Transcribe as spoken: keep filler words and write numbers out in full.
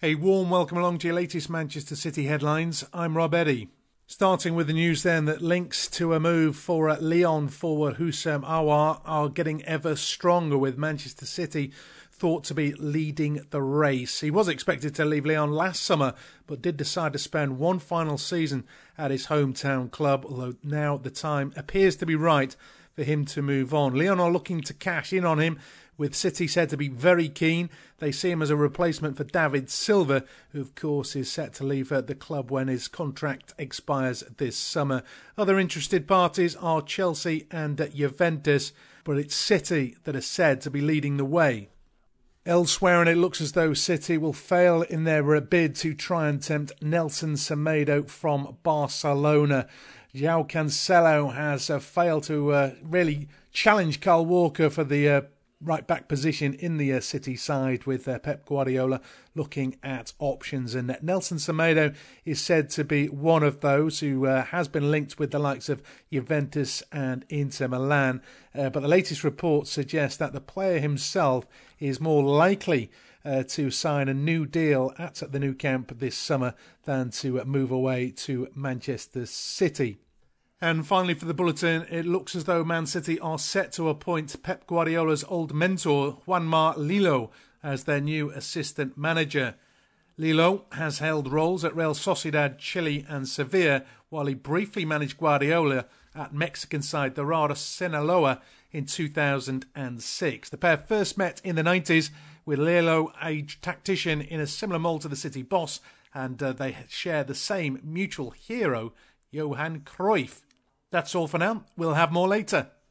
A warm welcome along to your latest Manchester City headlines. I'm Rob Eddy. Starting with the news then that links to a move for uh, Lyon forward Houssem Aouar are getting ever stronger, with Manchester City thought to be leading the race. He was expected to leave Lyon last summer, but did decide to spend one final season at his hometown club, although now the time appears to be right for him to move on. Lyon are looking to cash in on him, with City said to be very keen. They see him as a replacement for David Silva, who of course is set to leave the club when his contract expires this summer. Other interested parties are Chelsea and Juventus, but it's City that are said to be leading the way. Elsewhere, and it looks as though City will fail in their bid to try and tempt Nelson Semedo from Barcelona. João Cancelo has uh, failed to uh, really challenge Kyle Walker for the uh, right-back position in the uh, City side, with uh, Pep Guardiola looking at options. And Nelson Semedo is said to be one of those who uh, has been linked with the likes of Juventus and Inter Milan. Uh, but the latest reports suggest that the player himself is more likely uh, to sign a new deal at the Nou Camp this summer than to uh, move away to Manchester City. And finally for the bulletin, it looks as though Man City are set to appoint Pep Guardiola's old mentor, Juanma Lillo, as their new assistant manager. Lillo has held roles at Real Sociedad, Chile and Sevilla, while he briefly managed Guardiola at Mexican side Dorado Sinaloa in two thousand six. The pair first met in the nineties, with Lillo a tactician in a similar mould to the City boss, and uh, they share the same mutual hero, Johan Cruyff. That's all for now. We'll have more later.